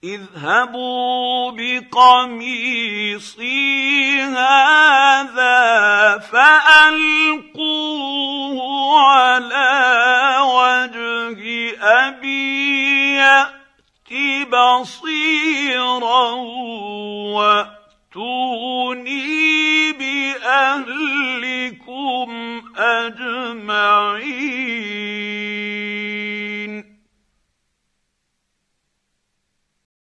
اذهبوا بقميصي هذا فألقوه على وجه أبي يأت بصيرا وأتوني بأهلكم أجمعين.